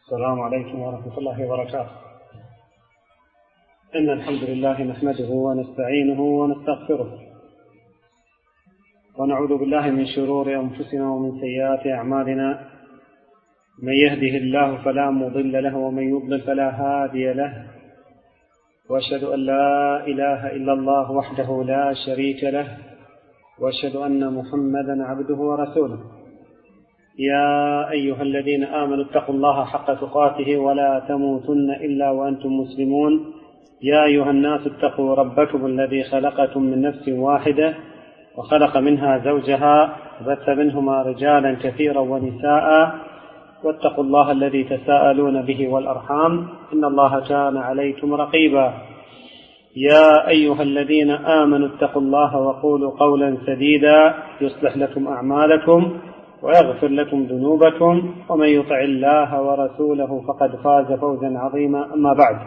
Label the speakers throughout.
Speaker 1: السلام عليكم ورحمة الله وبركاته. إن الحمد لله نحمده ونستعينه ونستغفره، ونعوذ بالله من شرور أنفسنا ومن سيئات أعمالنا. من يهده الله فلا مضل له ومن يضلل فلا هادي له، وأشهد أن لا إله إلا الله وحده لا شريك له، وأشهد أن محمدا عبده ورسوله. يا أيها الذين آمنوا اتقوا الله حق تقاته ولا تموتن إلا وأنتم مسلمون. يا أيها الناس اتقوا ربكم الذي خلقكم من نفس واحدة وخلق منها زوجها وبث منهما رجالا كثيرا ونساء، واتقوا الله الذي تساءلون به والأرحام إن الله كان عليكم رقيبا. يا أيها الذين آمنوا اتقوا الله وقولوا قولا سديدا يصلح لكم أعمالكم ويغفر لكم ذنوبكم، ومن يطع الله ورسوله فقد فاز فوزا عظيما. أما بعد،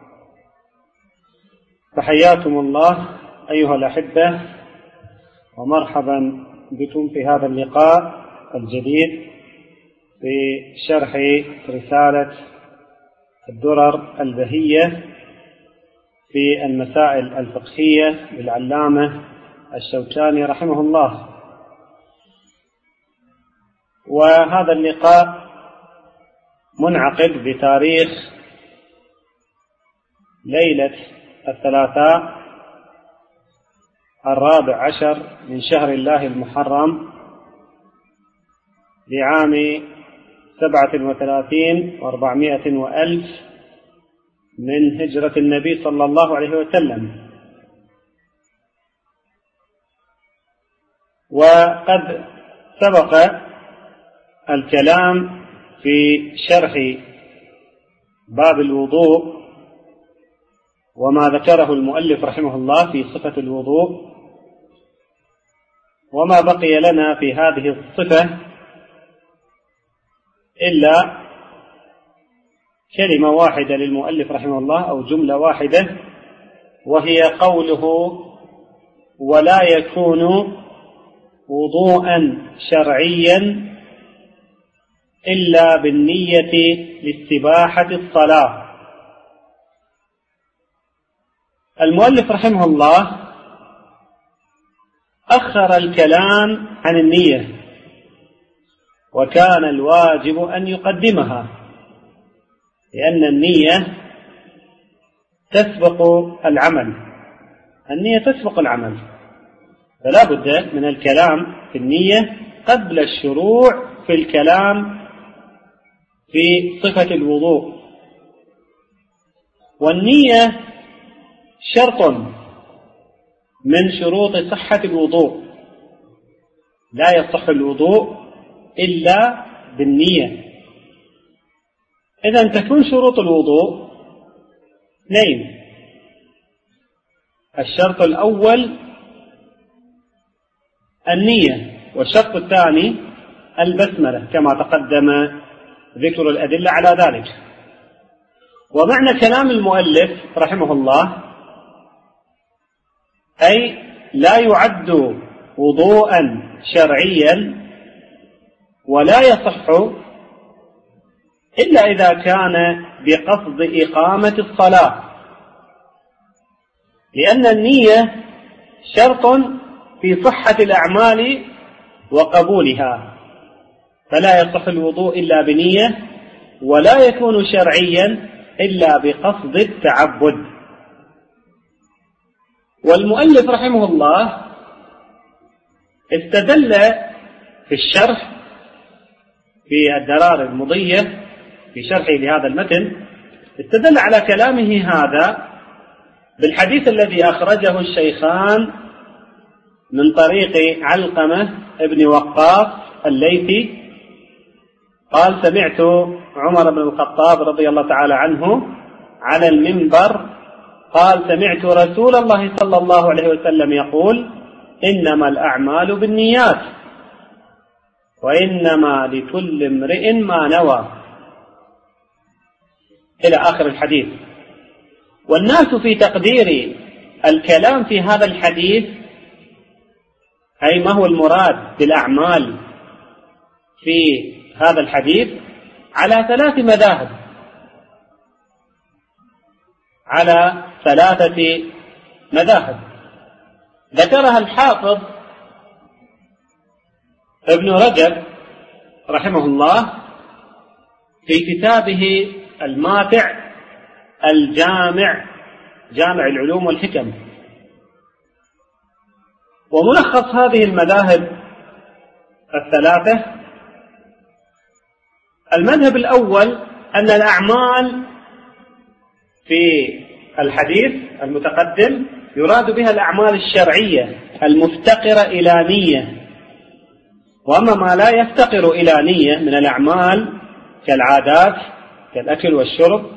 Speaker 1: فحياكم الله أيها الأحبة، ومرحبا بكم في هذا اللقاء الجديد في شرح رسالة الدرر البهية في المسائل الفقهية للعلامة الشوكاني رحمه الله. وهذا اللقاء منعقد بتاريخ ليلة الثلاثاء 14 من شهر الله المحرم لعام 37 و400 وألف من هجرة النبي صلى الله عليه وسلم. وقد سبق الكلام في شرح باب الوضوء وما ذكره المؤلف رحمه الله في صفة الوضوء، وما بقي لنا في هذه الصفة إلا كلمة واحدة للمؤلف رحمه الله أو جملة واحدة، وهي قوله: ولا يكون وضوءا شرعيا إلا بالنية لاستباحة الصلاة. المؤلف رحمه الله أخر الكلام عن النية، وكان الواجب أن يقدمها، لأن النية تسبق العمل، النية تسبق العمل، فلا بد من الكلام في النية قبل الشروع في الكلام في صفة الوضوء. والنية شرط من شروط صحة الوضوء، لا يصح الوضوء إلا بالنية. إذن تكون شروط الوضوء اثنين: الشرط الأول النية، والشرط الثاني البسملة، كما تقدم ذكر الأدلة على ذلك. ومعنى كلام المؤلف رحمه الله أي لا يعد وضوءا شرعيا ولا يصح إلا إذا كان بقصد إقامة الصلاة، لأن النية شرط في صحة الأعمال وقبولها، فلا يصح الوضوء إلا بنية، ولا يكون شرعيا إلا بقصد التعبد. والمؤلف رحمه الله استدل في الشرح في الدرار المضية في شرحه لهذا المتن، استدل على كلامه هذا بالحديث الذي أخرجه الشيخان من طريق علقمة ابن وقاص الليثي قال: سمعت عمر بن الخطاب رضي الله تعالى عنه على المنبر قال: سمعت رسول الله صلى الله عليه وسلم يقول: إنما الأعمال بالنيات وإنما لكل امرئ ما نوى، إلى آخر الحديث. والناس في تقدير الكلام في هذا الحديث، أي ما هو المراد بالأعمال في هذا الحديث، على 3 مذاهب، على 3 مذاهب ذكرها الحافظ ابن رجب رحمه الله في كتابه الماتع الجامع، جامع العلوم والحكم. وملخص هذه المذاهب 3: المذهب الأول أن الأعمال في الحديث المتقدم يراد بها الأعمال الشرعية المفتقرة إلى نية، وأما ما لا يفتقر إلى نية من الأعمال كالعادات كالأكل والشرب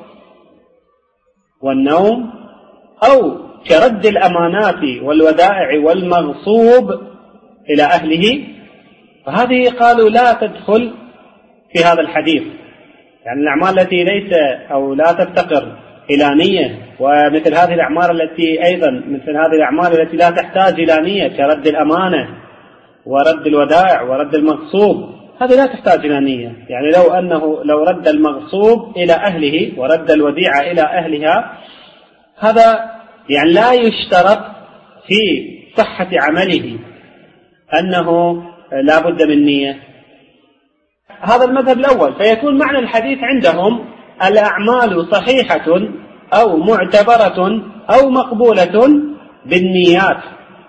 Speaker 1: والنوم، أو كرد الأمانات والودائع والمغصوب إلى أهله، فهذه قالوا لا تدخل في هذا الحديث. يعني الأعمال التي ليس أو لا تفتقر إلى نية، ومثل هذه الأعمال التي أيضا مثل هذه الأعمال التي لا تحتاج إلى نية كرد الأمانة ورد الودائع ورد المغصوب، هذه لا تحتاج إلى نية. يعني لو رد المغصوب إلى أهله ورد الوديعة إلى أهلها، هذا يعني لا يشترط في صحة عمله أنه لا بد من نية. هذا المذهب الأول. فيكون معنى الحديث عندهم الأعمال صحيحة أو معتبرة أو مقبولة بالنيات،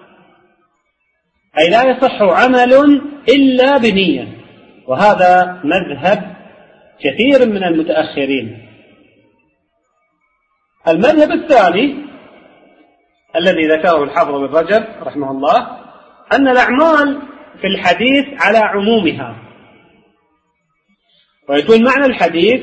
Speaker 1: أي لا يصح عمل إلا بنية. وهذا مذهب كثير من المتأخرين. المذهب الثاني الذي ذكره الحافظ ابن رجب رحمه الله أن الأعمال في الحديث على عمومها، ويكون معنى الحديث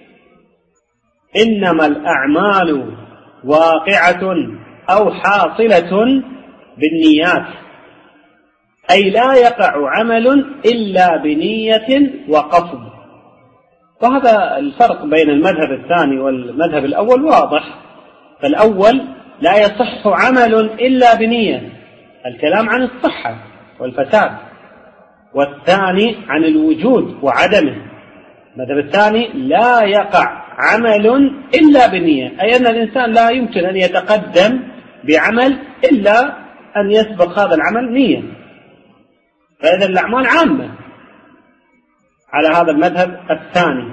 Speaker 1: إنما الأعمال واقعة أو حاصلة بالنيات، أي لا يقع عمل إلا بنية وقصد. وهذا الفرق بين المذهب الثاني والمذهب الأول واضح. فالأول لا يصح عمل إلا بنية، الكلام عن الصحة والفساد، والثاني عن الوجود وعدمه. المذهب الثاني لا يقع عمل إلا بنية، أي أن الإنسان لا يمكن أن يتقدم بعمل إلا أن يسبق هذا العمل نية. فإذا الأعمال عامة على هذا المذهب الثاني.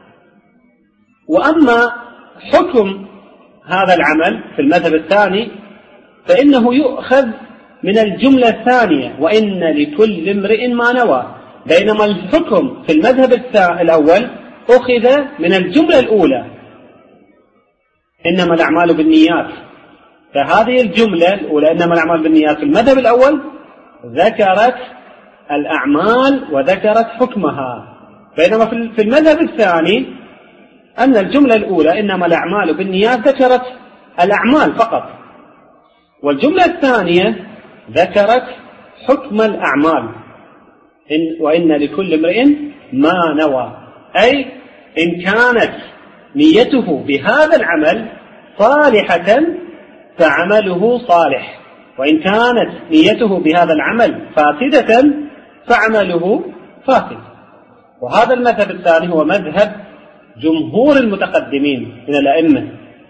Speaker 1: وأما حكم هذا العمل في المذهب الثاني فإنه يؤخذ من الجملة الثانية: وإن لكل امرئ ما نوى. بينما الحكم في المذهب الأول أخذ من الجملة الأولى: إنما الأعمال بالنيات. فهذه الجملة الأولى إنما الأعمال بالنيات في المذهب الأول ذكرت الأعمال وذكرت حكمها. بينما في المذهب الثاني أن الجملة الأولى إنما الأعمال بالنيات ذكرت الأعمال فقط، والجملة الثانية ذكرت حكم الأعمال: وإن لكل امرئ ما نوى. أي إن كانت نيته بهذا العمل صالحة فعمله صالح، وإن كانت نيته بهذا العمل فاسدة فعمله فاسد. وهذا المذهب الثاني هو مذهب جمهور المتقدمين من الأئمة.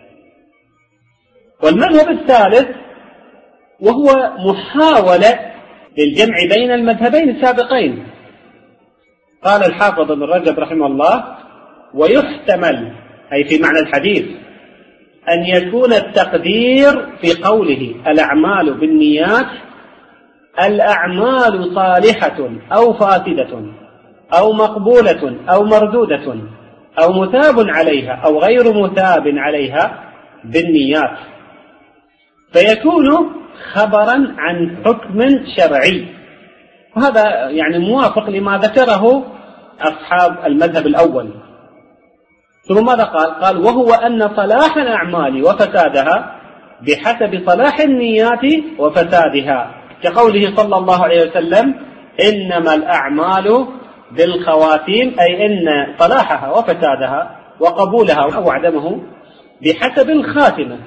Speaker 1: والمذهب الثالث وهو محاولة للجمع بين المذهبين السابقين. قال الحافظ ابن رجب رحمه الله: ويحتمل، أي في معنى الحديث، أن يكون التقدير في قوله الأعمال بالنيات الأعمال صالحة أو فاسدة أو مقبولة أو مردودة أو مثاب عليها أو غير مثاب عليها بالنيات، فيكون خبرا عن حكم شرعي. وهذا يعني موافق لما ذكره أصحاب المذهب الأول. ثم ماذا قال؟ قال: وهو أن صلاح الأعمال وفسادها بحسب صلاح النيات وفسادها، كقوله صلى الله عليه وسلم: إنما الأعمال بالخواتيم، أي إن صلاحها وفسادها وقبولها أو عدمه بحسب الخاتمة.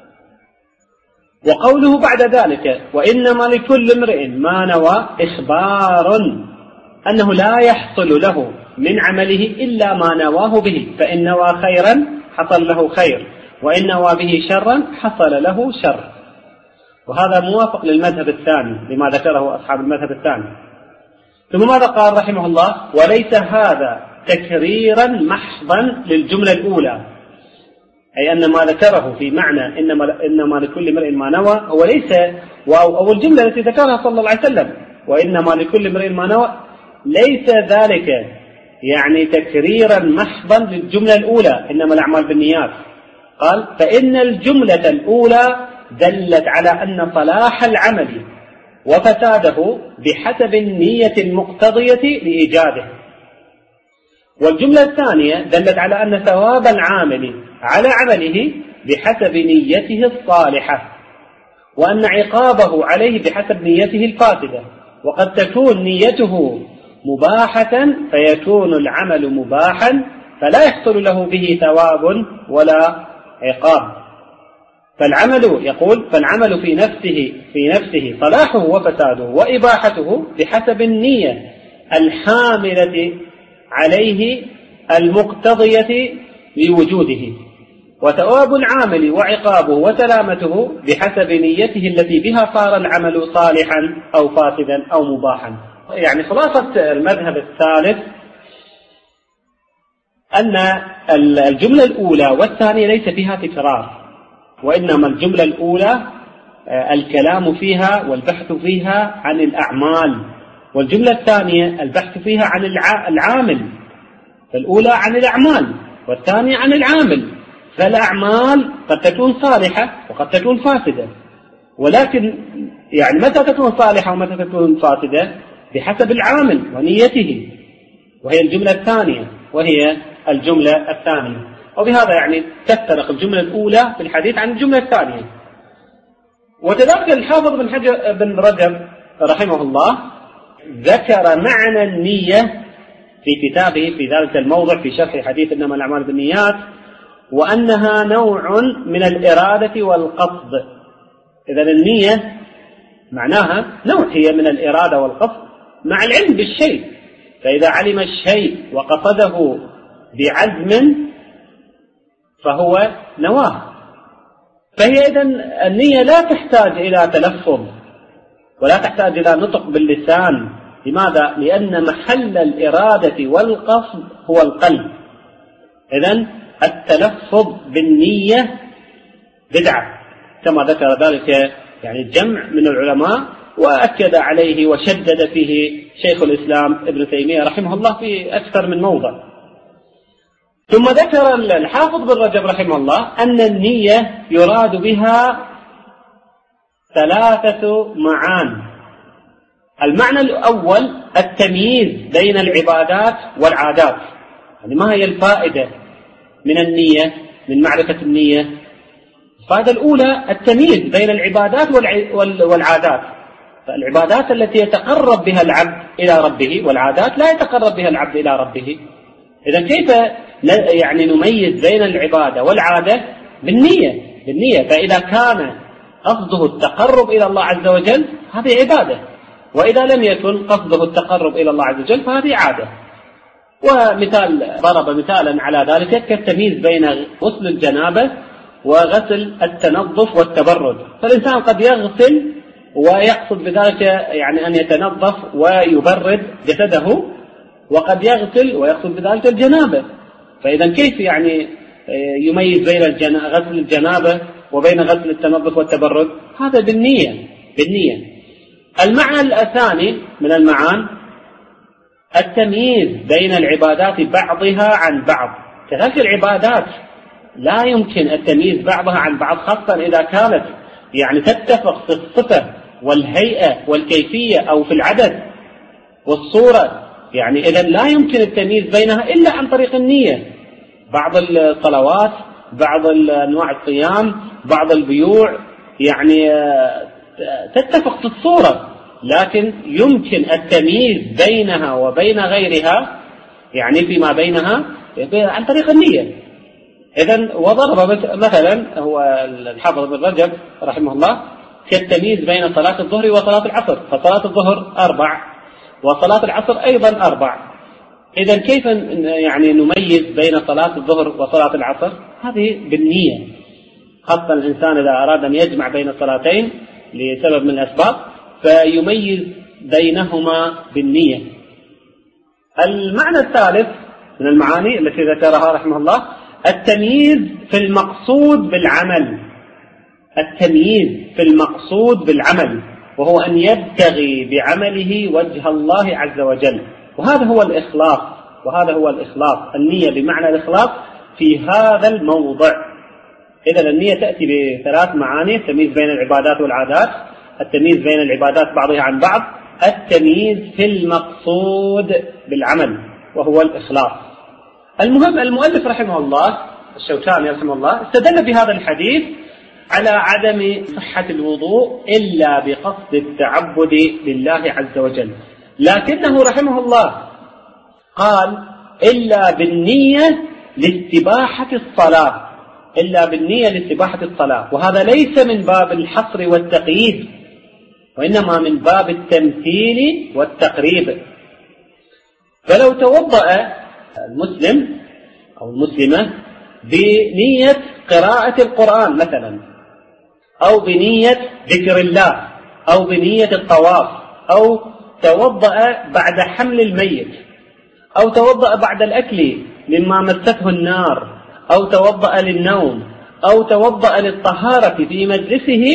Speaker 1: وقوله بعد ذلك: وإنما لكل امرئ ما نوى، إخبار أنه لا يحصل له من عمله إلا ما نواه به، فإن نوى خيرا حصل له خير، وإن نوى به شرا حصل له شر. وهذا موافق للمذهب الثاني لما ذكره أصحاب المذهب الثاني. ثم ماذا قال رحمه الله؟ وليس هذا تكريرا محضا للجملة الأولى، أي أن ما ذكره في معنى إنما لكل امرئ ما نوى هو ليس، أو الجملة التي ذكرها صلى الله عليه وسلم وإنما لكل امرئ ما نوى، ليس ذلك يعني تكريرا محضا للجملة الأولى إنما الأعمال بالنيات. قال فإن الجملة الأولى دلت على أن صلاح العمل وفساده بحسب النية المقتضية لإيجاده، والجملة الثانية دلت على أن ثواب العامل على عمله بحسب نيته الصالحة، وأن عقابه عليه بحسب نيته الفاسدة. وقد تكون نيته مباحة فيكون العمل مباحا فلا يحصل له به ثواب ولا عقاب. فالعمل في نفسه صلاحه وفساده وإباحته بحسب النية الحاملة عليه المقتضية لوجوده، وثواب العامل وعقابه وسلامته بحسب نيته التي بها صار العمل صالحا أو فاسدا أو مباحا. يعني خلاصة المذهب الثالث أن الجملة الأولى والثانية ليس فيها تكرار، وإنما الجملة الأولى الكلام فيها والبحث فيها عن الأعمال، والجملة الثانية البحث فيها عن العامل. فالأولى عن الأعمال والثانية عن العامل. فالأعمال قد تكون صالحة وقد تكون فاسدة، ولكن يعني متى تكون صالحة ومتى تكون فاسدة؟ بحسب العامل ونيته، وهي الجملة الثانية وهي الجملة الثانية. وبهذا يعني تفترق الجملة الأولى في الحديث عن الجملة الثانية. وتذكر الحافظ بن رجب رحمه الله ذكر معنى النية في كتابه في ذلك الموضع في شرح حديث إنما الأعمال بالنيات، وأنها نوع من الإرادة والقصد. إذن النية معناها نوع هي من الإرادة والقصد مع العلم بالشيء، فإذا علم الشيء وقصده بعزم فهو نواه. فهي إذن النية لا تحتاج إلى تلفظ ولا تحتاج إلى نطق باللسان. لماذا؟ لأن محل الإرادة والقصد هو القلب. إذن التلفظ بالنية بدعة، كما ذكر ذلك يعني الجمع من العلماء، وأكد عليه وشدد فيه شيخ الإسلام ابن تيمية رحمه الله في أكثر من موضع. ثم ذكر الحافظ بن رجب رحمه الله أن النية يراد بها 3 معان. المعنى الأول التمييز بين العبادات والعادات. يعني ما هي الفائدة من النية، من معرفة النية؟ الفائدة الأولى التمييز بين العبادات والعادات. فالعبادات التي يتقرب بها العبد إلى ربه، والعادات لا يتقرب بها العبد إلى ربه. إذن كيف يعني نميز بين العبادة والعادة؟ بالنية. فإذا كان قصده التقرب إلى الله عز وجل هذه عبادة، وإذا لم يكن قصده التقرب إلى الله عز وجل فهذه عادة. ضرب مثالا على ذلك كالتمييز بين غسل الجنابة وغسل التنظف والتبرد. فالإنسان قد يغسل ويقصد بذلك يعني أن يتنظف ويبرد جسده، وقد يغسل ويقصد بذلك الجنابة. فإذا كيف يعني يميز بين غسل الجنابة وبين غسل التنظف والتبرد؟ هذا بالنية. المعنى الثاني من المعان التمييز بين العبادات بعضها عن بعض. كذلك العبادات لا يمكن التمييز بعضها عن بعض، خاصة إذا كانت يعني تتفق في الصفة والهيئة والكيفية أو في العدد والصورة. يعني إذا لا يمكن التمييز بينها إلا عن طريق النية. بعض الصلوات، بعض أنواع الصيام، بعض البيوع يعني تتفق في الصورة، لكن يمكن التمييز بينها وبين غيرها يعني فيما بينها عن طريق النية. إذن وضرب مثلا هو الحافظ بن رجب رحمه الله كالتمييز بين صلاة الظهر وصلاة العصر. فصلاة الظهر 4 وصلاة العصر أيضا 4. إذا كيف يعني نميز بين صلاة الظهر وصلاة العصر؟ هذه بالنية، خاصة الإنسان إذا أراد أن يجمع بين الصلاتين لسبب من الأسباب فيميز بينهما بالنية. المعنى الثالث من المعاني التي ذكرها رحمه الله التمييز في المقصود بالعمل، التمييز في المقصود بالعمل، وهو أن يبتغي بعمله وجه الله عز وجل، وهذا هو الإخلاص، وهذا هو الإخلاص، النية بمعنى الإخلاص في هذا الموضع. إذا النية تأتي بثلاث معاني: التمييز بين العبادات والعادات، التمييز بين العبادات بعضها عن بعض، التمييز في المقصود بالعمل وهو الإخلاص. المهم المؤلف رحمه الله الشوكاني رحمه الله استدل بهذا الحديث على عدم صحة الوضوء إلا بقصد التعبد لله عز وجل، لكنه رحمه الله قال إلا بالنية لاستباحة الصلاة، إلا بالنية لاستباحة الصلاة، وهذا ليس من باب الحصر والتقييد، وإنما من باب التمثيل والتقريب. فلو توضأ المسلم أو المسلمة بنية قراءة القرآن مثلا، أو بنية ذكر الله، أو بنية الطواف، أو توضأ بعد حمل الميت، أو توضأ بعد الأكل مما مسته النار، أو توضأ للنوم، أو توضأ للطهارة في مجلسه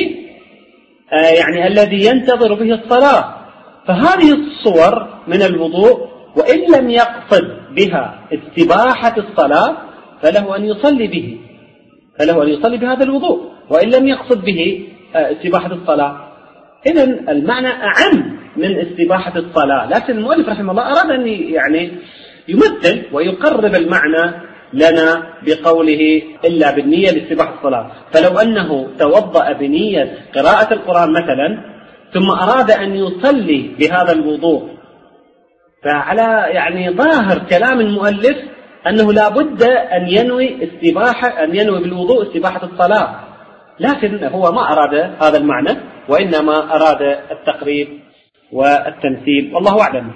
Speaker 1: يعني الذي ينتظر به الصلاة، فهذه الصور من الوضوء وإن لم يقصد بها استباحة الصلاة فله أن يصلي به، فله أن يصلي بهذا الوضوء وإن لم يقصد به استباحة الصلاة. إذن المعنى أعم من استباحة الصلاة، لكن المؤلف رحمه الله أراد أن يعني يمثل ويقرب المعنى لنا بقوله إلا بالنية لاستباحة الصلاة. فلو أنه توضأ بنية قراءة القرآن مثلا ثم أراد أن يصلي بهذا الوضوء، فعلى يعني ظاهر كلام المؤلف أنه لا بد أن ينوي بالوضوء استباحة الصلاة، لكن هو ما أراد هذا المعنى، وإنما أراد التقريب والتمثيل، والله أعلم.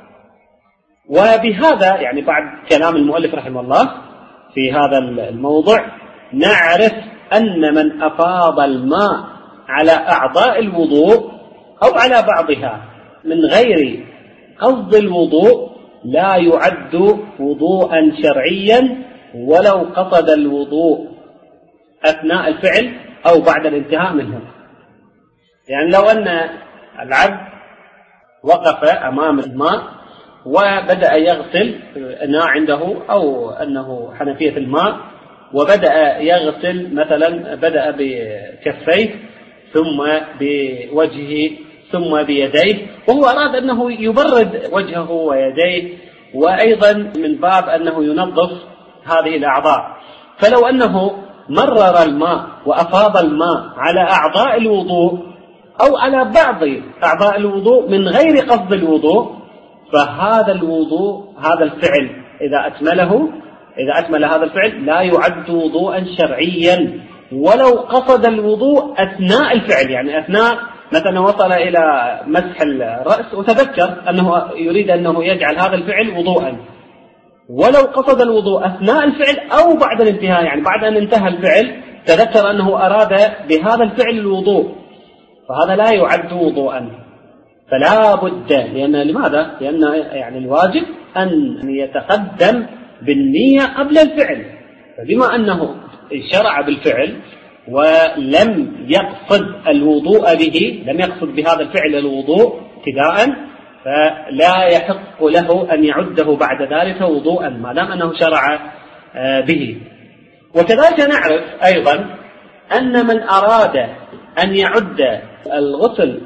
Speaker 1: وبهذا يعني بعد كلام المؤلف رحمه الله في هذا الموضع نعرف أن من أفاض الماء على أعضاء الوضوء أو على بعضها من غير قصد الوضوء لا يعد وضوءا شرعيا ولو قصد الوضوء أثناء الفعل أو بعد الانتهاء منه. يعني لو أن العبد وقف أمام الماء وبدأ يغسل إناء عنده أو أنه حنفية الماء، وبدأ يغسل مثلا بدأ بكفيه ثم بوجهه ثم بيديه، وهو أراد أنه يبرد وجهه ويديه، وأيضا من باب أنه ينظف هذه الأعضاء، فلو أنه مرر الماء وأفاض الماء على أعضاء الوضوء أو على بعض أعضاء الوضوء من غير قصد الوضوء، فهذا الوضوء هذا الفعل إذا أكمل هذا الفعل لا يعد وضوءا شرعيا ولو قصد الوضوء أثناء الفعل. يعني أثناء مثلا وصل إلى مسح الرأس وتذكر أنه يريد أنه يجعل هذا الفعل وضوءا، ولو قصد الوضوء أثناء الفعل أو بعد الانتهاء، يعني بعد أن انتهى الفعل تذكر أنه أراد بهذا الفعل الوضوء، فهذا لا يعد وضوءا. فلا بد، لماذا؟ لأن يعني الواجب أن يتقدم بالنية قبل الفعل، فبما أنه شرع بالفعل ولم يقصد الوضوء به، لم يقصد بهذا الفعل الوضوء ابتداء، فلا يحق له أن يعده بعد ذلك وضوءا ما دام أنه شرع به. وكذلك نعرف أيضا أن من أراد أن يعد الغسل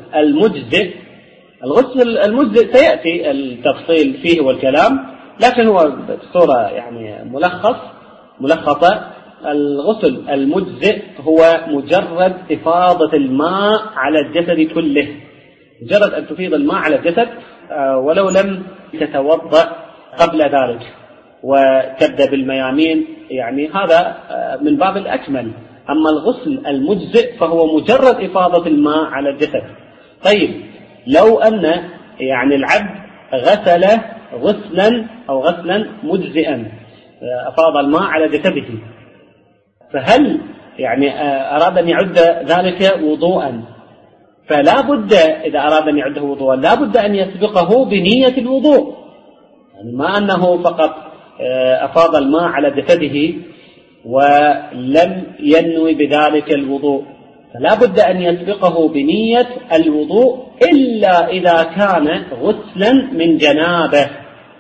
Speaker 1: المجزئ سيأتي التفصيل فيه والكلام، لكن هو بصورة يعني ملخصة. الغسل المجزئ هو مجرد إفاضة الماء على الجسد كله، مجرد أن تفيض الماء على الجسد ولو لم تتوضأ قبل ذلك وتبدأ بالميامين، يعني هذا من باب الأكمل. أما الغسل المجزئ فهو مجرد إفاضة الماء على الجسد. طيب لو أن يعني العبد غسل غسلا أو غسلا مجزئا، أفاض الماء على جسده، فهل يعني أراد أن يعد ذلك وضوءا، فلا بد إذا أراد أن يعده وضوءا لا بد أن يسبقه بنية الوضوء، يعني ما أنه فقط أفاض الماء على جسده ولم ينوي بذلك الوضوء، فلا بد أن يسبقه بنية الوضوء إلا إذا كان غسلا من جنابه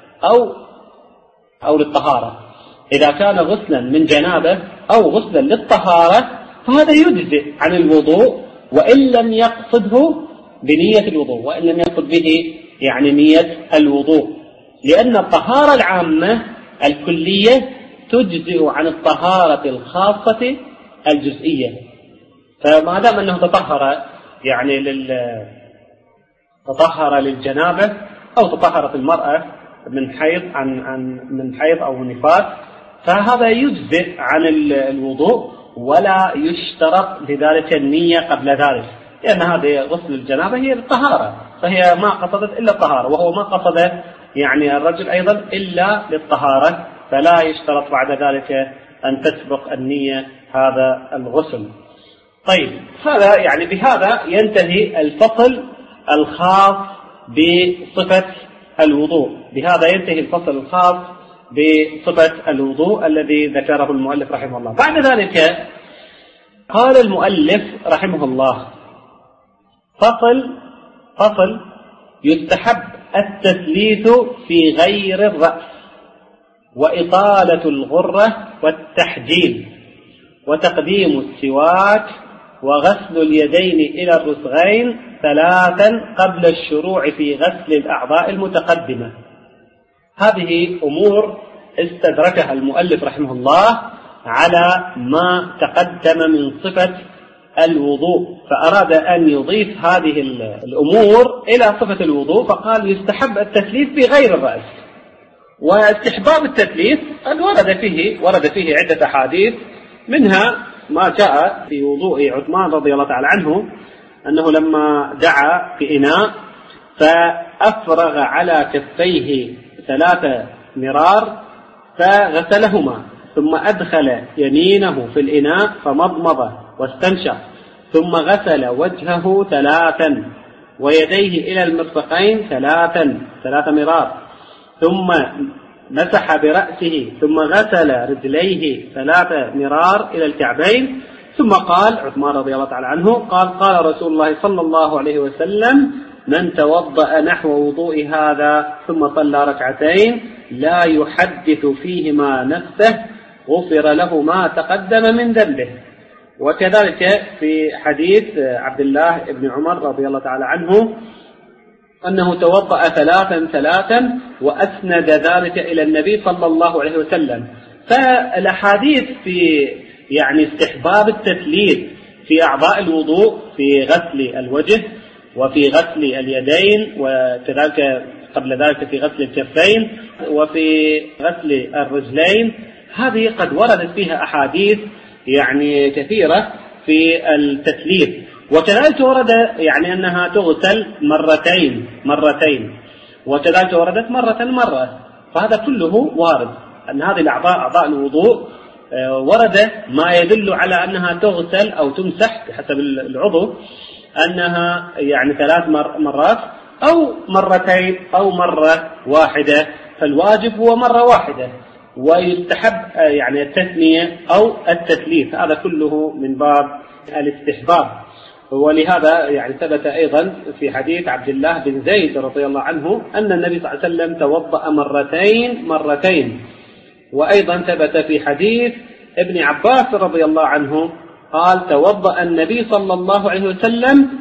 Speaker 1: أو للطهارة. إذا كان غسلا من جنابه أو غسلا للطهارة فهذا يجزئ عن الوضوء وإن لم يقصده بنية الوضوء، وإن لم يقصد به يعني نية الوضوء، لأن الطهارة العامة الكلية تجزئ عن الطهارة الخاصة الجزئية. فما دام أنه تطهر يعني تطهر للجنابة أو تطهرت المرأة من حيض أو نفاس، فهذا يجزئ عن الوضوء ولا يشترط لذلك النية قبل ذلك، لأن هذه غسل الجنابة هي الطهارة، فهي ما قصدت إلا الطهارة، وهو ما قصد يعني الرجل أيضا إلا للطهارة، فلا يشترط بعد ذلك أن تسبق النية هذا الغسل. طيب، هذا يعني بهذا ينتهي الفصل الخاص بصفة الوضوء، بهذا ينتهي الفصل الخاص بصفة الوضوء الذي ذكره المؤلف رحمه الله. بعد ذلك قال المؤلف رحمه الله: فصل يستحب التثليث في غير الرأس، وإطالة الغرة والتحجيل، وتقديم السواك، وغسل اليدين إلى الرسغين 3 قبل الشروع في غسل الأعضاء المتقدمة. هذه أمور استدركها المؤلف رحمه الله على ما تقدم من صفة الوضوء، فأراد أن يضيف هذه الأمور إلى صفة الوضوء، فقال يستحب التثليث في غير الرأس. واستحباب التثليث قد ورد فيه عدة أحاديث، منها ما جاء في وضوء عثمان رضي الله تعالى عنه أنه لما دعا في إناء فأفرغ على كفيه 3 مرار فغسلهما، ثم أدخل يمينه في الإناء فمضمض واستنشق، ثم غسل وجهه 3 ويديه إلى المرفقين 3 مرار، ثم مسح برأسه، ثم غسل رجليه 3 مرار إلى الكعبين، ثم قال عثمان رضي الله تعالى عنه قال رسول الله صلى الله عليه وسلم: من توضأ نحو وضوء هذا ثم صلى 2 لا يحدث فيهما نفسه غفر له ما تقدم من ذنبه. وكذلك في حديث عبد الله بن عمر رضي الله تعالى عنه أنه توضأ 3 وأسند ذلك إلى النبي صلى الله عليه وسلم. فالأحاديث في يعني استحباب التثليث في أعضاء الوضوء، في غسل الوجه وفي غسل اليدين، وكذلك قبل ذلك في غسل الكفين وفي غسل الرجلين، هذه قد وردت فيها أحاديث يعني كثيرة في التثليث. وكذلك ورد يعني أنها تغسل مرتين، وكذلك وردت مرة، فهذا كله وارد أن هذه الأعضاء أعضاء الوضوء ورد ما يدل على أنها تغسل أو تمسح بحسب العضو، أنها يعني 3 مرات أو مرتين أو مرة واحدة، فالواجب هو مرة واحدة، ويستحب يعني التثنية أو التثليث، هذا كله من باب الاستحباب. ولهذا يعني ثبت أيضا في حديث عبد الله بن زيد رضي الله عنه أن النبي صلى الله عليه وسلم توضأ مرتين، وأيضا ثبت في حديث ابن عباس رضي الله عنه قال: توضأ النبي صلى الله عليه وسلم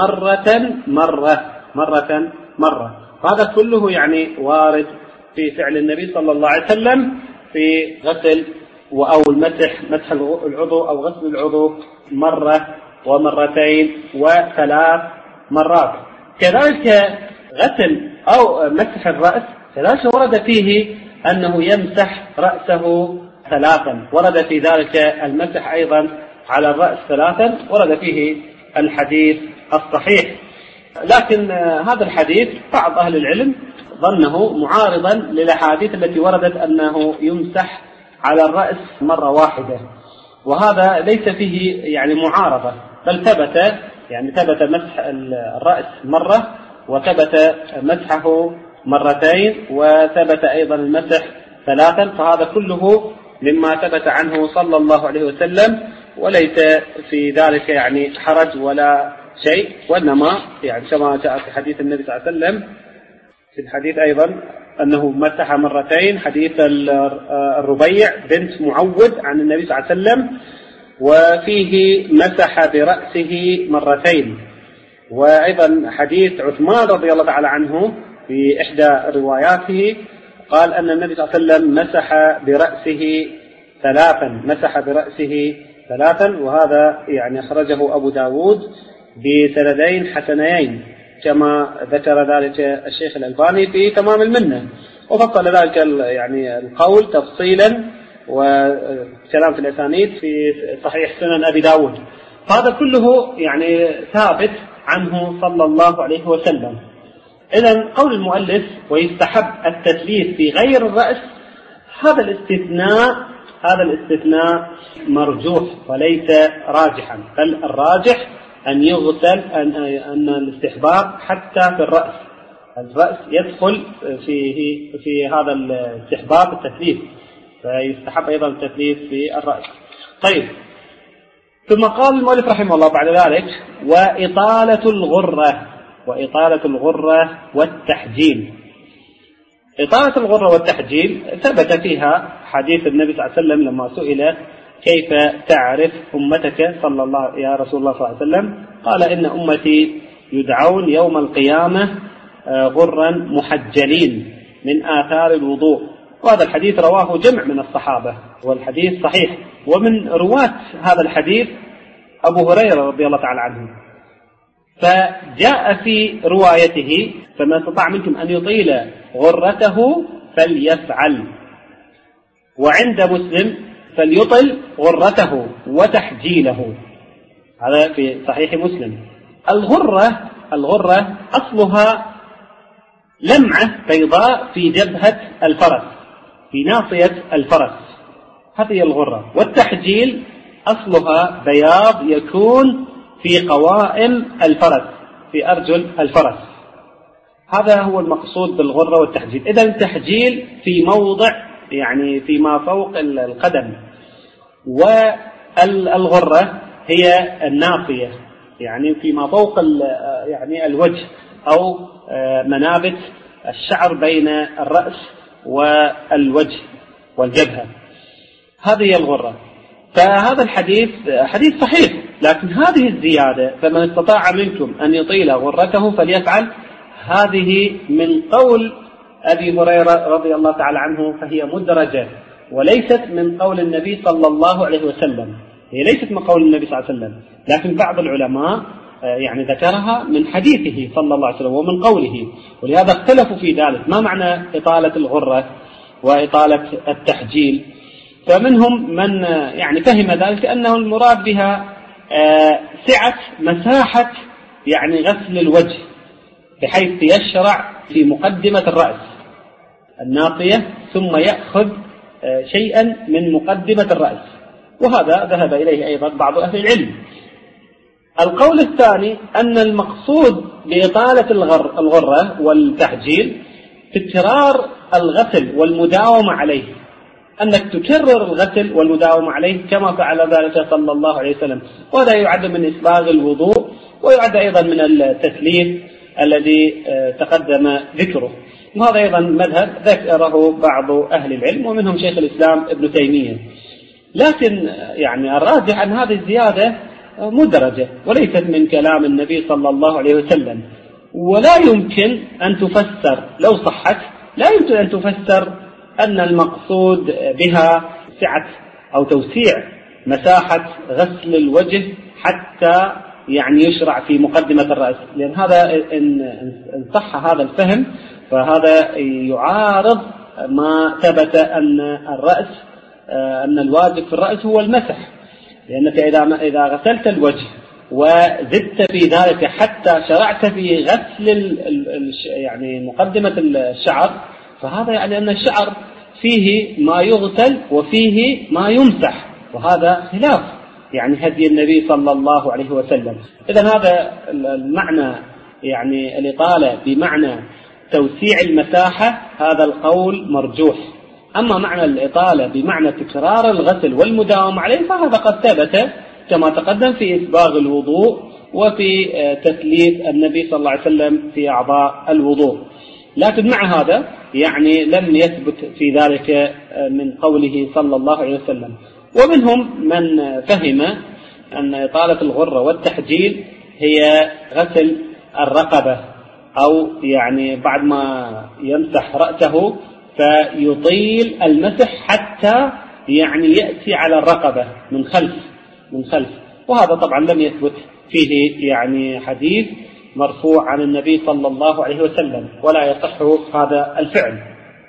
Speaker 1: مرة. هذا كله يعني وارد في فعل النبي صلى الله عليه وسلم في غسل أو مسح العضو أو غسل العضو مرة ومرتين و3 مرات. كذلك غسل أو مسح الرأس كذلك ورد فيه أنه يمسح رأسه 3، ورد في ذلك المسح أيضا على الرأس 3، ورد فيه الحديث الصحيح. لكن هذا الحديث بعض أهل العلم ظنه معارضا للأحاديث التي وردت أنه يمسح على الرأس مرة واحدة، وهذا ليس فيه يعني معارضة، بل ثبت مسح الرأس مرة، وثبت مسحه مرتين، وثبت أيضا المسح ثلاثا، فهذا كله مما ثبت عنه صلى الله عليه وسلم، وليس في ذلك يعني حرج ولا شيء، وإنما يعني كما جاء في حديث النبي صلى الله عليه وسلم في الحديث أيضا أنه مسح مرتين، حديث الربيع بنت معوذ عن النبي صلى الله عليه وسلم، وفيه مسح برأسه مرتين. وأيضا حديث عثمان رضي الله تعالى عنه في إحدى رواياته قال أن النبي صلى الله عليه وسلم مسح برأسه ثلاثا، وهذا يعني أخرجه أبو داود بسندين حسنين كما ذكر ذلك الشيخ الألباني في تمام المنة، وفصل ذلك يعني القول تفصيلا وكلام في الأسانيد في صحيح سنن أبي داود. هذا كله يعني ثابت عنه صلى الله عليه وسلم. إذن قول المؤلف ويستحب التثليث في غير الرأس، هذا الاستثناء مرجوح وليس راجحا، بل الراجح أن يغسل أن الاستحباب حتى في الرأس يدخل في هذا الاستحباب التثليث، فيستحب أيضا التثليث في الرأس. طيب، ثم قال المؤلف رحمه الله بعد ذلك: وإطالة الغرة والتحجيل. إطالة الغرة والتحجيل ثبت فيها حديث النبي صلى الله عليه وسلم لما سئل: كيف تعرف أمتك يا رسول الله صلى الله عليه وسلم؟ قال: إن أمتي يدعون يوم القيامة غرا محجلين من آثار الوضوء. وهذا الحديث رواه جمع من الصحابة، والحديث صحيح. ومن رواة هذا الحديث أبو هريرة رضي الله تعالى عنه، فجاء في روايته: فمن استطاع منكم أن يطيل غرته فليفعل. وعند مسلم: فليطل غرته وتحجيله. هذا في صحيح مسلم. الغرة أصلها لمعة بيضاء في جبهة الفرس، في ناصية الفرس، هذه الغرة. والتحجيل أصلها بياض يكون في قوائم الفرس، في أرجل الفرس. هذا هو المقصود بالغرة والتحجيل. إذا التحجيل في موضع يعني فيما فوق القدم، والغرة هي الناصية يعني فيما فوق يعني الوجه أو منابت الشعر بين الرأس والوجه والجبهة، هذه الغرة. فهذا الحديث حديث صحيح، لكن هذه الزيادة: فمن استطاع منكم أن يطيل غرته فليفعل، هذه من قول أبي هريرة رضي الله تعالى عنه، فهي مدرجة وليست من قول النبي صلى الله عليه وسلم. هي ليست من قول النبي صلى الله عليه وسلم، لكن بعض العلماء يعني ذكرها من حديثه صلى الله عليه وسلم ومن قوله، ولهذا اختلفوا في ذلك: ما معنى إطالة الغرة وإطالة التحجيل؟ فمنهم من يعني فهم ذلك أنه المراد بها سعة مساحة يعني غسل الوجه، بحيث يشرع في مقدمة الرأس الناطية ثم يأخذ شيئا من مقدمة الرأس، وهذا ذهب إليه أيضا بعض أهل العلم. القول الثاني أن المقصود بإطالة الغرة والتحجيل تكرار الغسل والمداومة عليه، أنك تكرر الغسل والمداومة عليه كما فعل ذلك صلى الله عليه وسلم. وهذا يعد من إسباغ الوضوء، ويعد أيضا من التثليث الذي تقدم ذكره. وهذا أيضا مذهب ذكره بعض أهل العلم ومنهم شيخ الإسلام ابن تيمية. لكن يعني الراجح أن هذه الزيادة مدرجة وليست من كلام النبي صلى الله عليه وسلم، ولا يمكن أن تفسر، لو صحت لا يمكن أن تفسر أن المقصود بها سعة أو توسيع مساحة غسل الوجه حتى يعني يشرع في مقدمة الرأس، لأن هذا إن صح هذا الفهم فهذا يعارض ما ثبت أن الرأس أن الواجب في الرأس هو المسح، لأنك إذا غسلت الوجه وزدت في ذلك حتى شرعت في غسل يعني مقدمة الشعر، فهذا يعني أن الشعر فيه ما يغسل وفيه ما يمسح، وهذا خلاف يعني هدي النبي صلى الله عليه وسلم. إذن هذا المعنى يعني الإطالة بمعنى توسيع المساحة، هذا القول مرجوح. أما معنى الإطالة بمعنى تكرار الغسل والمداومة عليه فهذا قد ثبت كما تقدم في إسباغ الوضوء وفي تثليث النبي صلى الله عليه وسلم في أعضاء الوضوء. لكن مع هذا يعني لم يثبت في ذلك من قوله صلى الله عليه وسلم. ومنهم من فهم أن إطالة الغرة والتحجيل هي غسل الرقبة، أو يعني بعد ما يمسح رأسه فيطيل المسح حتى يعني يأتي على الرقبة من خلف، وهذا طبعا لم يثبت فيه يعني حديث مرفوع عن النبي صلى الله عليه وسلم، ولا يصح هذا الفعل.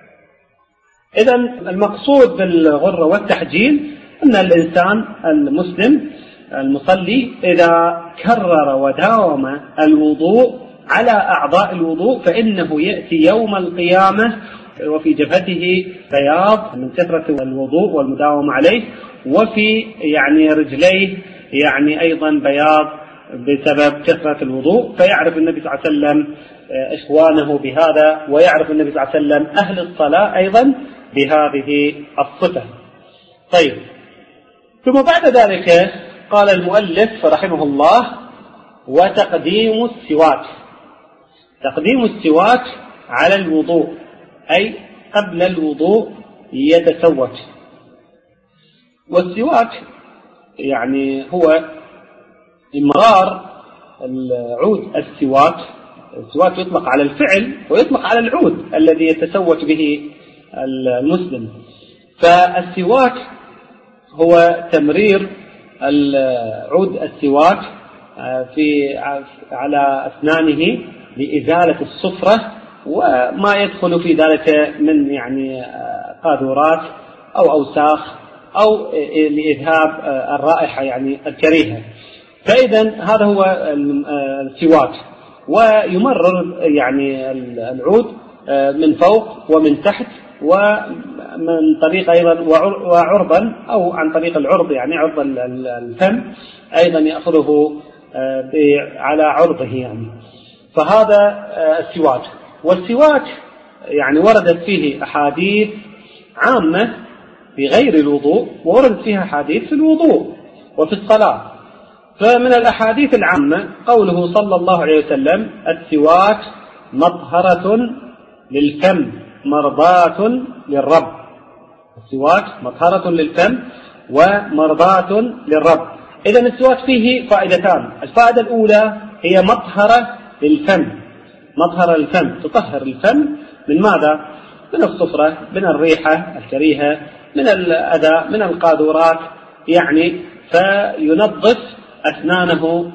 Speaker 1: إذن المقصود بالغرة والتحجيل أن الإنسان المسلم المصلي إذا كرر وداوم الوضوء على أعضاء الوضوء فإنه يأتي يوم القيامة وفي جبهته بياض من كثرة الوضوء والمداومة عليه، وفي يعني رجليه يعني أيضا بياض بسبب كثرة الوضوء، فيعرف النبي صلى الله عليه وسلم إخوانه بهذا، ويعرف النبي صلى الله عليه وسلم أهل الصلاة أيضا بهذه الصفة. طيب، ثم بعد ذلك قال المؤلف رحمه الله: وتقديم السواك. تقديم السواك على الوضوء، أي قبل الوضوء يتسوك. والسواك يعني هو إمرار العود السواك. السواك يطلق على الفعل ويطلق على العود الذي يتسوك به المسلم. فالسواك هو تمرير العود السواك على أسنانه لإزالة الصفرة وما يدخل في ذلك من يعني قاذورات أو أوساخ أو لإذهاب الرائحة يعني الكريهة. فإذا هذا هو السواك، ويمرر يعني العود من فوق ومن تحت ومن طريق أيضا وعرضا أو عن طريق العرض، يعني عرض الفم أيضا يأخذه على عرضه يعني. فهذا السواك. والسواك يعني وردت فيه أحاديث عامة في غير الوضوء، ووردت فيها أحاديث في الوضوء وفي الصلاة. فمن الأحاديث العامة قوله صلى الله عليه وسلم: السواك مطهرة للفم مرضاة للرب. السواك مطهرة للفم ومرضاة للرب. إذن السواك فيه فائدتان. الفائدة الأولى هي مطهرة للفم، مطهرة للفم، تطهر الفم من ماذا؟ من الصفرة، من الريحة الكريهة، من الأذى، من القاذورات يعني، فينظف أسنانه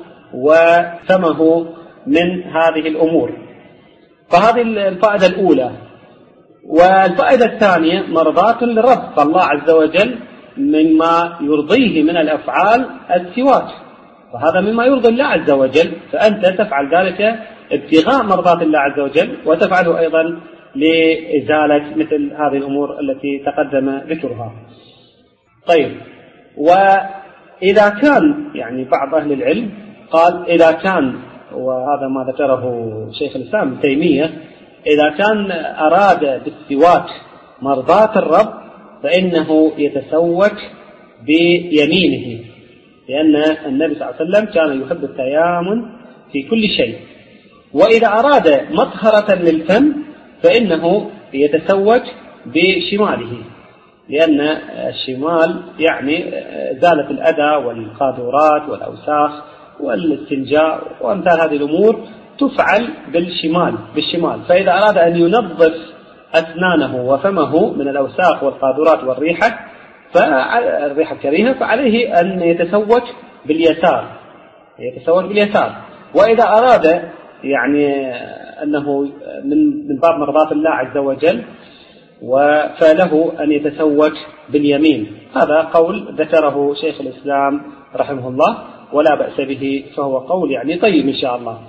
Speaker 1: وفمه من هذه الأمور. فهذه الفائدة الأولى. والفائدة الثانية مرضاة للرب، فالله عز وجل مما يرضيه من الأفعال السواك، وهذا مما يرضي الله عز وجل، فأنت تفعل ذلك ابتغاء مرضاة الله عز وجل، وتفعله أيضا لإزالة مثل هذه الأمور التي تقدم ذكرها. طيب، وإذا كان يعني بعض أهل العلم قال إذا كان، وهذا ما ذكره شيخ الإسلام ابن تيمية، إذا كان أراد بالسواك مرضاة الرب فإنه يتسوك بيمينه، لأن النبي صلى الله عليه وسلم كان يحب التيامن في كل شيء. وإذا أراد مطهرة للفم فإنه يتسوك بشماله، لأن الشمال يعني إزالة الأذى والقاذورات والأوساخ والاستنجاء وأمثال هذه الأمور تفعل بالشمال. فإذا أراد أن ينظف أسنانه وفمه من الأوساخ والقاذورات والريحة الكريهة فعليه أن يتسوك باليسار. وإذا أراد يعني أنه من باب مرضاة الله عز وجل فله أن يتسوك باليمين. هذا قول ذكره شيخ الإسلام رحمه الله، ولا بأس به، فهو قول يعني طيب إن شاء الله.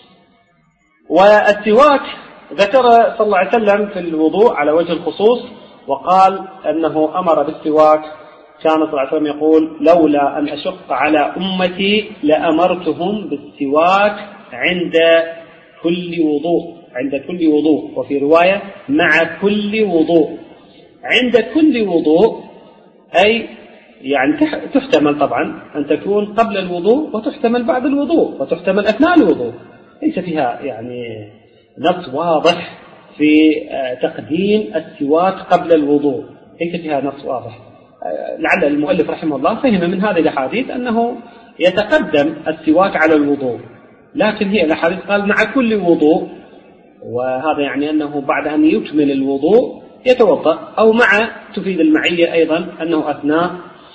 Speaker 1: والسواك ذكر صلى الله عليه وسلم في الوضوء على وجه الخصوص، وقال أنه أمر بالسواك، كان صلى الله عليه وسلم يقول: لولا أن أشق على أمتي لأمرتهم بالسواك عند كل وضوء، عند كل وضوء، وفي رواية مع كل وضوء. عند كل وضوء أي يعني تحتمل طبعا أن تكون قبل الوضوء، وتحتمل بعد الوضوء، وتحتمل أثناء الوضوء، ليس فيها يعني نص واضح في تقديم السواك قبل الوضوء، ليس فيها نص واضح. لعل المؤلف رحمه الله فهم من هذه الأحاديث أنه يتقدم السواك على الوضوء، لكن هي الأحاديث قال مع كل وضوء، وهذا يعني أنه بعد أن يكمل الوضوء يتوضأ، أو مع تفيد المعية أيضا أنه أثناء.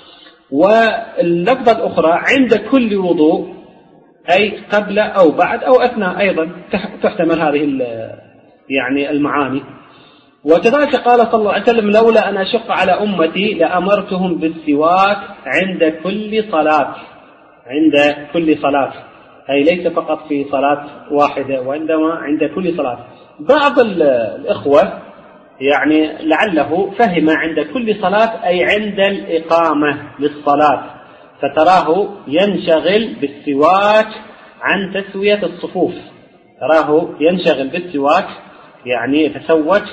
Speaker 1: واللفظة الأخرى عند كل وضوء أي قبل أو بعد أو أثناء، أيضا تحتمل هذه يعني المعاني. وكذلك قال صلى الله عليه وسلم: لولا أن أشق على أمتي لأمرتهم بالسواك عند كل صلاة. عند كل صلاة أي ليس فقط في صلاة واحدة، وإنما عند كل صلاة. بعض الإخوة يعني لعله فهم عند كل صلاة أي عند الإقامة للصلاة، فتراه ينشغل بالسواك عن تسوية الصفوف، تراه ينشغل بالسواك يعني يتسوك،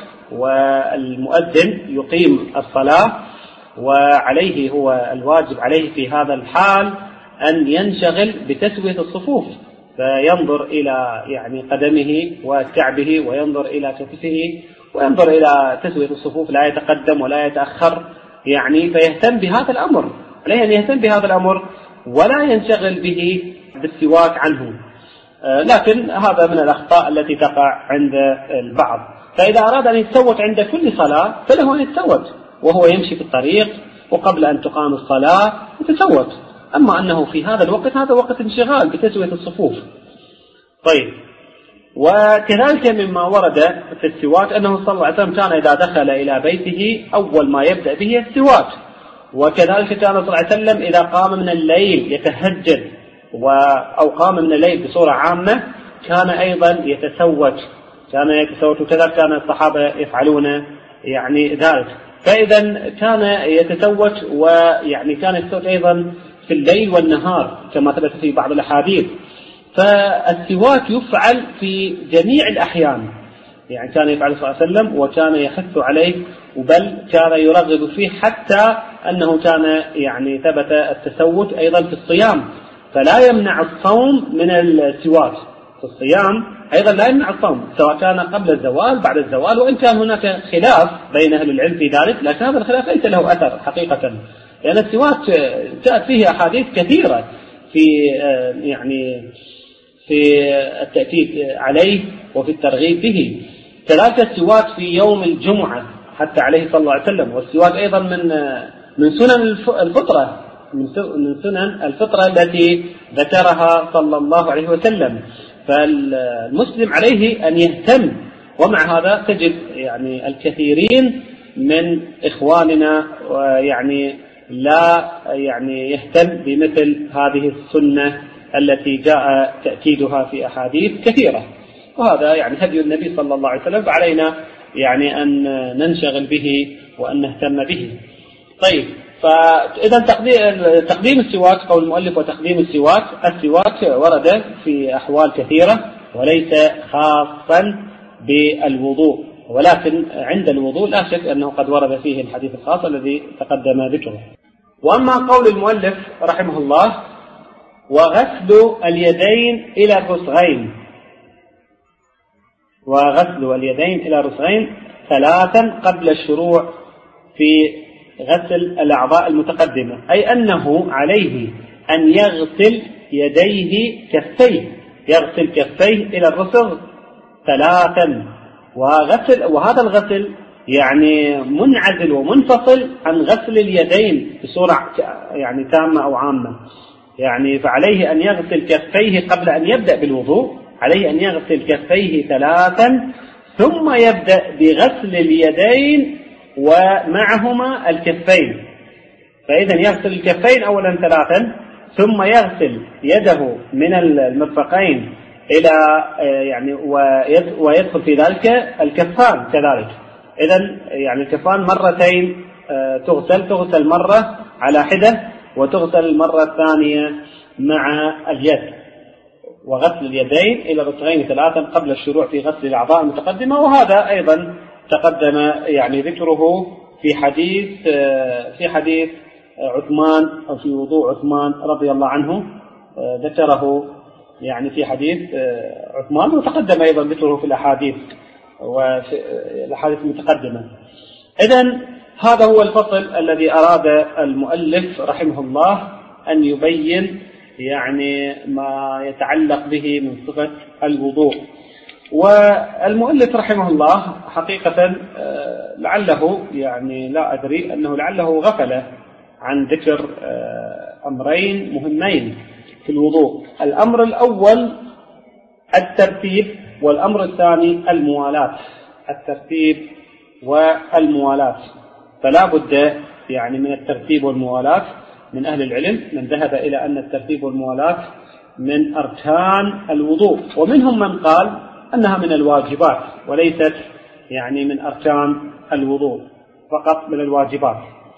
Speaker 1: والمؤذن يقيم الصلاة، وعليه هو الواجب عليه في هذا الحال أن ينشغل بتسوية الصفوف، فينظر إلى يعني قدمه وكعبه، وينظر إلى كتفه، وينظر إلى تسوية الصفوف، لا يتقدم ولا يتأخر يعني، فيهتم بهذا الأمر، عليه أن يهتم بهذا الأمر ولا ينشغل به بالسواك عنه. لكن هذا من الأخطاء التي تقع عند البعض. فإذا أراد أن يتسوك عند كل صلاة فله أن يتسوك وهو يمشي في الطريق، وقبل أن تقام الصلاة يتسوك. أما أنه في هذا الوقت، هذا وقت انشغال بتسوية الصفوف. طيب، وكذلك مما ورد في السواك أنه صلى الله عليه وسلم كان إذا دخل إلى بيته أول ما يبدأ به السواك، وكذلك كان صلى الله عليه وسلم إذا قام من الليل يتهجد أو قام من الليل بصورة عامة كان أيضا يتسوك، وكذلك كان الصحابة يفعلون يعني ذلك. فإذا كان يتسوك، ويعني كان يتسوك أيضا في الليل والنهار كما ثبت في بعض الأحاديث. فالسواك يفعل في جميع الأحيان، يعني كان يفعل صلى الله عليه وسلم وكان يحث عليه، بل كان يرغب فيه، حتى أنه كان يعني ثبت التسوك أيضا في الصيام، فلا يمنع الصوم من السواك في الصيام، أيضا لا يمنع الصوم سواء كان قبل الزوال بعد الزوال، وإن كان هناك خلاف بين أهل العلم في ذلك، لكن هذا الخلاف ليس له أثر حقيقة، لأن السواك جاءت فيه أحاديث كثيرة في يعني في التأكيد عليه وفي الترغيب به. كذلك السواك في يوم الجمعة حتى عليه صلى الله عليه وسلم، والسواك أيضا من سنن الفطرة، من سنن الفطرة التي ذكرها صلى الله عليه وسلم. فالمسلم عليه أن يهتم، ومع هذا تجد يعني الكثيرين من إخواننا ويعني لا يعني يهتم بمثل هذه السنة التي جاء تأكيدها في أحاديث كثيرة، وهذا يعني هدي النبي صلى الله عليه وسلم، فعلينا يعني أن ننشغل به وأن نهتم به. طيب، فإذا تقديم السواك قول المؤلف وتقديم السواك ورد في أحوال كثيرة وليس خاصا بالوضوء، ولكن عند الوضوء لا شك أنه قد ورد فيه الحديث الخاص الذي تقدم ذكره. وأما قول المؤلف رحمه الله: وغسل اليدين إلى الرسغين، وغسل اليدين إلى الرسغين 3 قبل الشروع في غسل الأعضاء المتقدمة، أي أنه عليه أن يغسل يديه كفيه، يغسل كفيه إلى الرسغ 3، وهذا الغسل يعني منعزل ومنفصل عن غسل اليدين بصورة يعني تامة أو عامة. يعني فعليه أن يغسل كفيه قبل أن يبدأ بالوضوء، عليه أن يغسل كفيه 3 ثم يبدأ بغسل اليدين ومعهما الكفين. فإذا يغسل الكفين أولا 3 ثم يغسل يده من المرفقين إلى يعني ويدخل في ذلك الكفان كذلك. إذن يعني الكفان مرتين تغسل مرة على حدة، وتغسل المرة الثانية مع اليد، وغسل اليدين إلى الركبتين 3 قبل الشروع في غسل الأعضاء المتقدمة. وهذا أيضا تقدم يعني ذكره في حديث عثمان، أو في وضوء عثمان رضي الله عنه، ذكره يعني في حديث عثمان، وتقدم أيضا ذكره في الأحاديث المتقدمة. إذن هذا هو الفصل الذي أراد المؤلف رحمه الله أن يبين يعني ما يتعلق به من صفة الوضوء. والمؤلف رحمه الله حقيقة لعله يعني لا أدري أنه لعله غفل عن ذكر أمرين مهمين في الوضوء. الأمر الأول الترتيب، والأمر الثاني الموالاة. الترتيب والموالاة، فلا بد يعني من الترتيب والموالاة. من أهل العلم من ذهب إلى أن الترتيب والموالاة من أركان الوضوء، ومنهم من قال أنها من الواجبات وليست يعني من أركان الوضوء، فقط من الواجبات.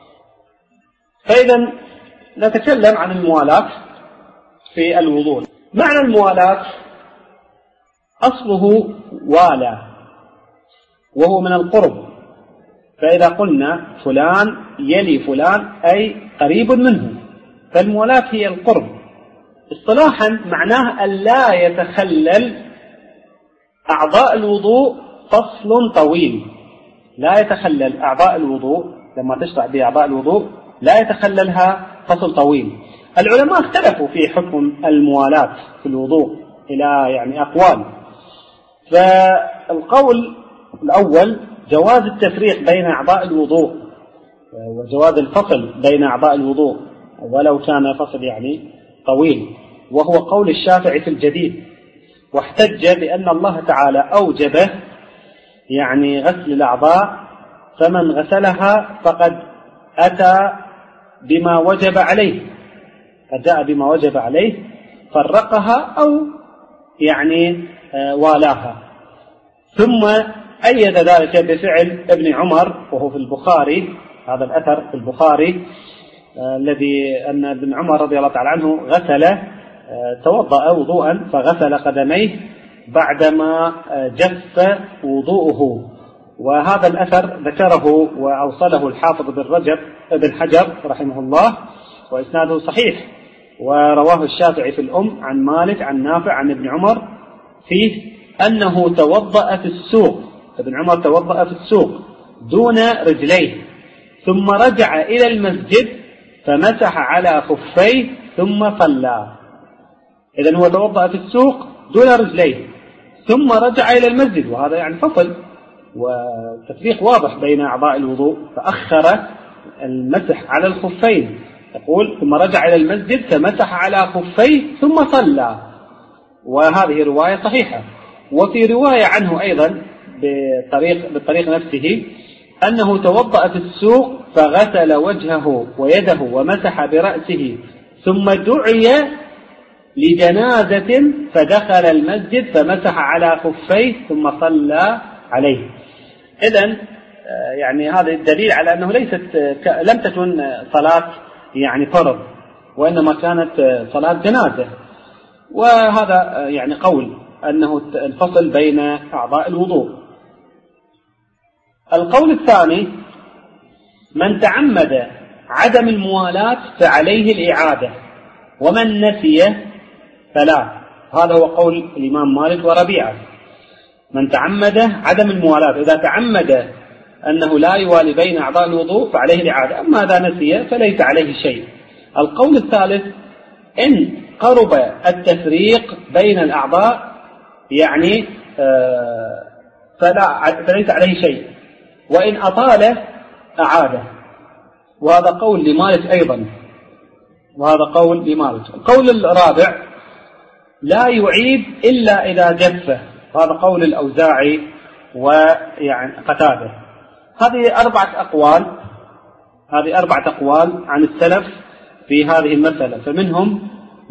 Speaker 1: فإذا نتكلم عن الموالاة في الوضوء. معنى الموالاة أصله والى، وهو من القرب. فإذا قلنا فلان يلي فلان أي قريب منه، فالموالاة هي القرب. اصطلاحا معناه أن لا يتخلل أعضاء الوضوء فصل طويل، لا يتخلل أعضاء الوضوء لما تشرع بأعضاء الوضوء لا يتخللها فصل طويل. العلماء اختلفوا في حكم الموالاة في الوضوء إلى يعني أقوال. فالقول الأول جواز التفريق بين أعضاء الوضوء، وجواز الفصل بين أعضاء الوضوء ولو كان فصل يعني طويل، وهو قول الشافعي في الجديد. واحتج بأن الله تعالى أوجب يعني غسل الأعضاء، فمن غسلها فقد أتى بما وجب عليه، قد جاء بما وجب عليه، فرقها أو يعني والاها. ثم أيد ذلك بفعل ابن عمر، وهو في البخاري، هذا الأثر في البخاري الذي أن ابن عمر رضي الله تعالى عنه غسل توضأ وضوءا فغسل قدميه بعدما جف وضوءه. وهذا الأثر ذكره وأوصله الحافظ بن حجر رحمه الله، وإسناده صحيح. ورواه الشافعي في الأم عن مالك عن نافع عن ابن عمر فيه أنه توضأ في السوق، ابن عمر توضأ في السوق دون رجليه، ثم رجع إلى المسجد فمسح على خفيه ثم صلى. إذن هو توضأ في السوق دون رجليه ثم رجع إلى المسجد، وهذا يعني فصل وتفريق واضح بين أعضاء الوضوء، فأخر المسح على الخفين، يقول ثم رجع إلى المسجد فمسح على خفيه ثم صلى، وهذه رواية صحيحة. وفي رواية عنه أيضا بالطريق نفسه أنه توضأ في السوق فغسل وجهه ويده ومسح برأسه، ثم دعي لجنازة فدخل المسجد فمسح على خفيه ثم صلى عليه. إذن يعني هذا الدليل على أنه لم تكن صلاة يعني فرض، وإنما كانت صلاة جنازة. وهذا يعني قول أنه الفصل بين أعضاء الوضوء. القول الثاني من تعمد عدم الموالاة فعليه الإعادة، ومن نسي فلا. هذا هو قول الإمام مالك وربيعة. من تعمد عدم الموالاة، إذا تعمد أنه لا يوالي بين أعضاء الوضوء فعليه الإعادة، أما إذا نسي فليس عليه شيء. القول الثالث إن قرب التفريق بين الأعضاء يعني فليس عليه شيء، وإن أطال أعاده. وهذا قول لمالك أيضا، وهذا قول لمالك. القول الرابع لا يعيد إلا إذا جف، هذا قول الأوزاعي ويعني قتادة. هذه أربعة أقوال عن السلف في هذه المسألة، فمنهم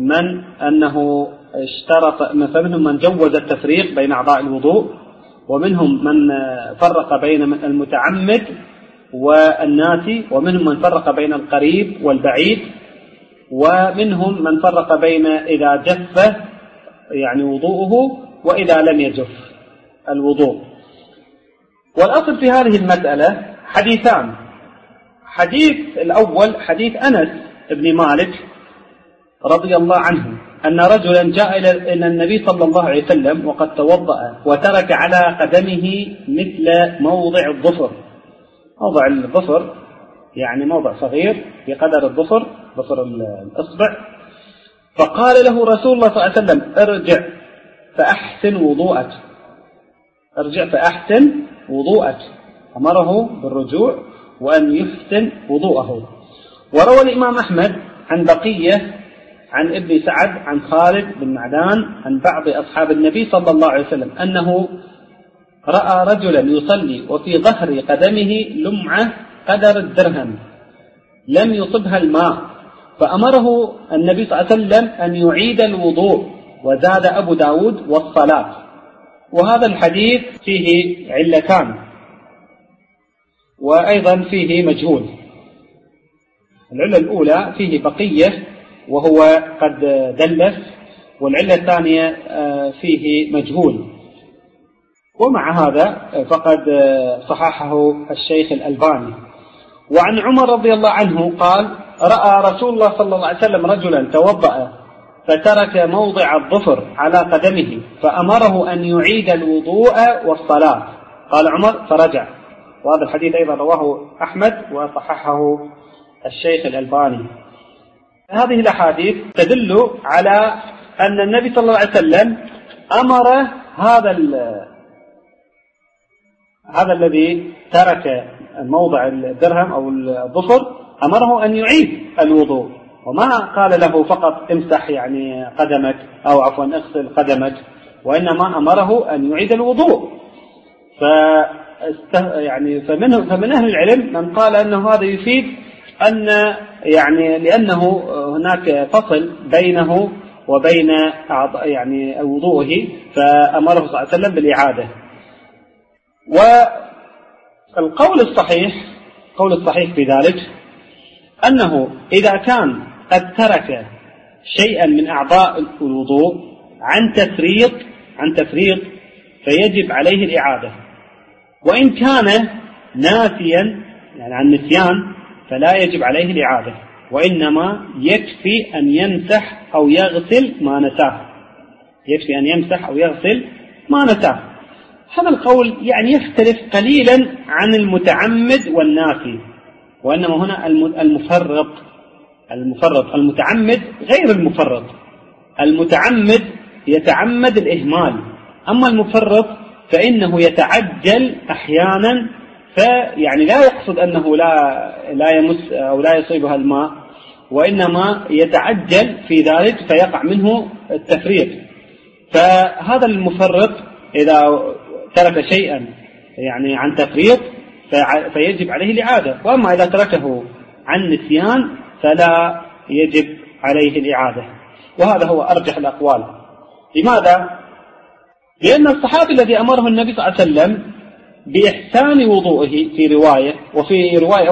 Speaker 1: من جوز التفريق بين أعضاء الوضوء، ومنهم من فرق بين المتعمد والناسي، ومنهم من فرق بين القريب والبعيد، ومنهم من فرق بين إذا جف يعني وضوءه وإذا لم يجف الوضوء. والأصل في هذه المسألة حديثان. حديث الأول حديث أنس بن مالك رضي الله عنه أن رجلا جاء إلى النبي صلى الله عليه وسلم وقد توضأ وترك على قدمه مثل موضع الظفر. موضع الظفر يعني موضع صغير في قدر الظفر، ظفر الإصبع. فقال له رسول الله صلى الله عليه وسلم ارجع فأحسن وضوءك، ارجع فأحسن وضوءك، أمره بالرجوع وأن يحسن وضوءه. وروى الإمام أحمد عن بقية عن ابن سعد عن خالد بن معدان عن بعض أصحاب النبي صلى الله عليه وسلم أنه رأى رجلا يصلي وفي ظهر قدمه لمعة قدر الدرهم لم يصبها الماء، فأمره النبي صلى الله عليه وسلم أن يعيد الوضوء، وزاد أبو داود والصلاة. وهذا الحديث فيه علتان، وأيضا فيه مجهول. العلة الأولى فيه بقية وهو قد دلس، والعلة الثانية فيه مجهول. ومع هذا فقد صححه الشيخ الألباني. وعن عمر رضي الله عنه قال رأى رسول الله صلى الله عليه وسلم رجلا توضأ فترك موضع الظفر على قدمه فأمره أن يعيد الوضوء والصلاة، قال عمر فرجع. وهذا الحديث أيضا رواه أحمد وصححه الشيخ الألباني. هذه الأحاديث تدل على أن النبي صلى الله عليه وسلم أمر هذا الذي ترك موضع الدرهم أو الظفر أمره أن يعيد الوضوء، وما قال له فقط امسح يعني قدمك أو عفوا اغسل قدمك، وإنما أمره أن يعيد الوضوء. فمن أهل العلم من قال أنه هذا يفيد أن يعني لأنه هناك فصل بينه وبين يعني وضوءه، فأمره صلى الله عليه وسلم بالإعادة. والقول الصحيح في ذلك أنه إذا كان قد ترك شيئا من أعضاء الوضوء عن تفريط فيجب عليه الإعادة، وإن كان ناسيا يعني عن نسيان فلا يجب عليه الإعادة، وإنما يكفي أن يمسح أو يغسل ما نساه. هذا القول يعني يختلف قليلا عن المتعمد والناسي، وإنما هنا المتعمد غير المفرط. المتعمد يتعمد الإهمال، أما المفرط فإنه يتعجل أحيانا، فيعني لا يقصد أنه لا يمس أو لا يصيبها الماء، وإنما يتعجل في ذلك فيقع منه التفريط. فهذا المفرط إذا ترك شيئا يعني عن تفريط فيجب عليه الإعادة، وأما إذا تركه عن نسيان فلا يجب عليه الإعادة. وهذا هو أرجح الأقوال. لماذا؟ لأن الصحابي الذي أمره النبي صلى الله عليه وسلم بإحسان وضوئه في رواية، وفي رواية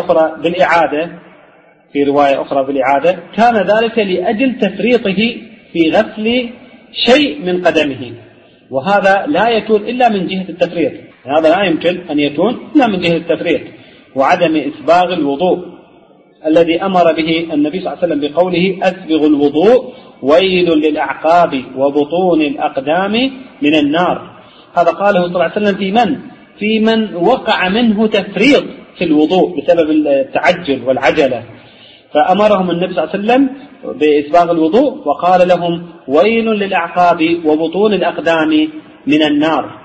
Speaker 1: أخرى بالإعادة كان ذلك لأجل تفريطه في غسل شيء من قدمه، وهذا لا يكون إلا من جهة التفريط. هذا لا يمكن أن يكون إلا من جهة التفريط وعدم إسباغ الوضوء الذي أمر به النبي صلى الله عليه وسلم بقوله أسبغ الوضوء ويل للأعقاب وبطون الأقدام من النار. هذا قاله صلى الله عليه وسلم في من وقع منه تفريط في الوضوء بسبب التعجل والعجلة، فأمرهم النبي صلى الله عليه وسلم بإسباغ الوضوء وقال لهم ويل للأعقاب وبطون الأقدام من النار.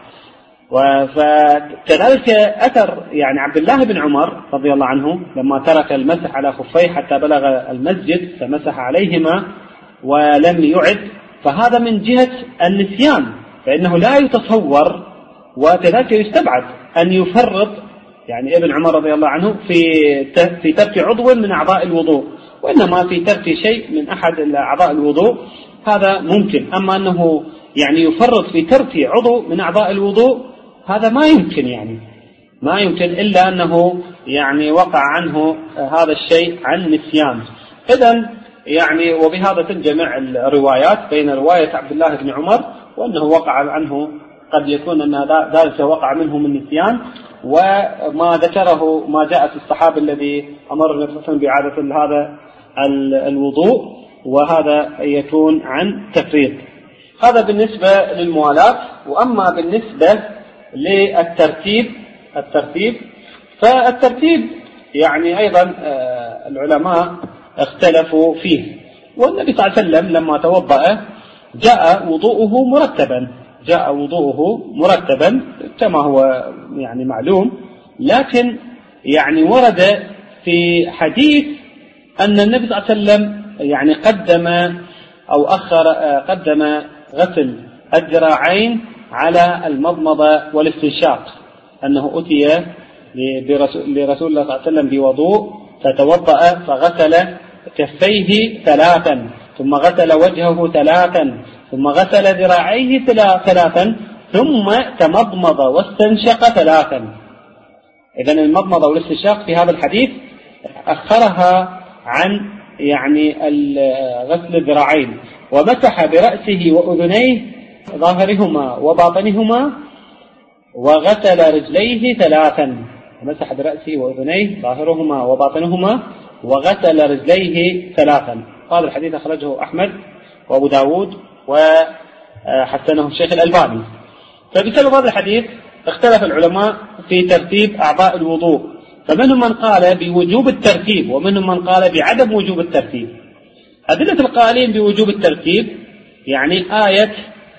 Speaker 1: فكذلك أثر يعني عبد الله بن عمر رضي الله عنه لما ترك المسح على خفيه حتى بلغ المسجد فمسح عليهما ولم يعد، فهذا من جهة النسيان، فإنه لا يتصور وكذلك يستبعد أن يفرط يعني ابن عمر رضي الله عنه في ترك عضو من أعضاء الوضوء، وإنما في ترك شيء من أحد أعضاء الوضوء هذا ممكن. أما أنه يعني يفرط في ترك عضو من أعضاء الوضوء هذا ما يمكن، يعني ما يمكن إلا أنه يعني وقع عنه هذا الشيء عن نسيان. إذن يعني وبهذا تنجمع الروايات بين رواية عبد الله بن عمر وأنه وقع عنه، قد يكون أن ذلك وقع منه من نسيان، وما ذكره ما جاء في الصحابي الذي أمر النبي صلى الله عليه وسلم بإعادة هذا الوضوء، وهذا يكون عن تفريط. هذا بالنسبة للموالاة. وأما بالنسبة للترتيب فالترتيب يعني أيضا العلماء اختلفوا فيه. والنبي صلى الله عليه وسلم لما توضأ جاء وضوءه مرتبا كما هو يعني معلوم، لكن يعني ورد في حديث أن النبي صلى الله عليه وسلم يعني قدم غسل الذراعين على المضمضة والاستنشاق، أنه أتي لرسول الله صلى الله عليه وسلم بوضوء فتوضأ فغسل كفيه 3، ثم غسل وجهه 3، ثم غسل ذراعيه 3، ثم تمضمض واستنشق 3. إذن المضمضة والاستنشاق في هذا الحديث أخرها عن يعني غسل الذراعين، ومسح برأسه وأذنيه ظاهرهما وباطنهما، وغسل رجليه 3، مسح برأسه وأذنيه ظاهرهما وباطنهما، وغسل رجليه 3. هذا الحديث أخرجه أحمد وأبو داود وحسنه الشيخ الألباني. فبسبب هذا الحديث اختلف العلماء في ترتيب أعضاء الوضوء، فمنهم من قال بوجوب الترتيب ومنهم من قال بعدم وجوب الترتيب. أدلة القائلين بوجوب الترتيب يعني آية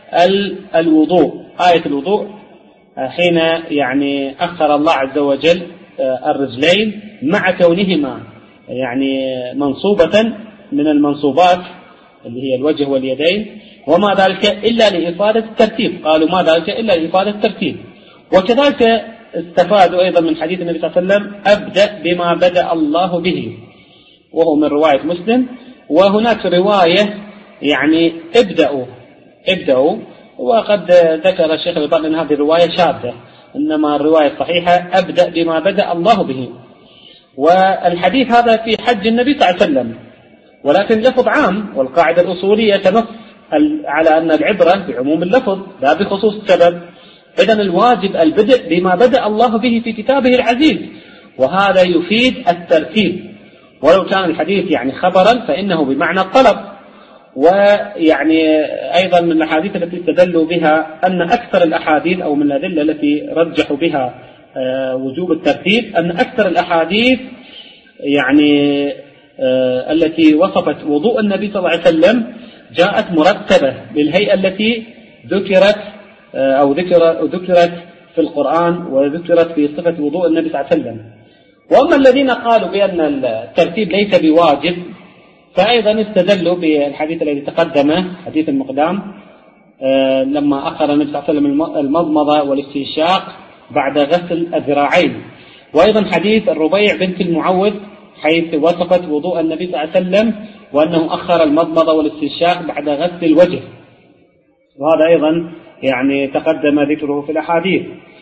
Speaker 1: الوضوء حين يعني أخر الله عز وجل الرجلين مع كونهما يعني منصوبة من المنصوبات اللي هي الوجه واليدين، وما ذلك إلا لإفادة الترتيب. قالوا ما ذلك إلا لإفادة الترتيب. وكذلك استفادوا أيضا من حديث النبي صلى الله عليه وسلم أبدأ بما بدأ الله به، وهو من رواية مسلم. وهناك رواية يعني ابدأوا، وقد ذكر الشيخ الألباني أن هذه الرواية شاذة، إنما الرواية الصحيحة أبدأ بما بدأ الله به. والحديث هذا في حج النبي صلى الله عليه وسلم، ولكن لفظ عام، والقاعدة الأصولية تنص على أن العبرة بعموم اللفظ لا بخصوص السبب. إذن الواجب البدء بما بدأ الله به في كتابه العزيز، وهذا يفيد الترتيب. ولو كان الحديث يعني خبرا فإنه بمعنى الطلب. ويعني أيضا من الأحاديث التي استدلوا بها أن أكثر الأحاديث أو من الأدلة التي رجحوا بها وجوب الترتيب أن أكثر الأحاديث يعني التي وصفت وضوء النبي صلى الله عليه وسلم جاءت مرتبة بالهيئة التي ذكرت في القرآن وذكرت في صفة وضوء النبي صلى الله عليه وسلم. وأما الذين قالوا بأن الترتيب ليس بواجب فأيضا استدلوا بالحديث الذي تقدم، حديث المقدام لما أخر النبي صلى الله عليه وسلم المضمضة والاستنشاق بعد غسل الذراعين، وأيضا حديث الربيع بنت المعوذ حيث وصفت وضوء النبي صلى الله عليه وسلم وأنه أخر المضمضة والاستنشاق بعد غسل الوجه، وهذا أيضا يعني تقدم ذكره في الأحاديث.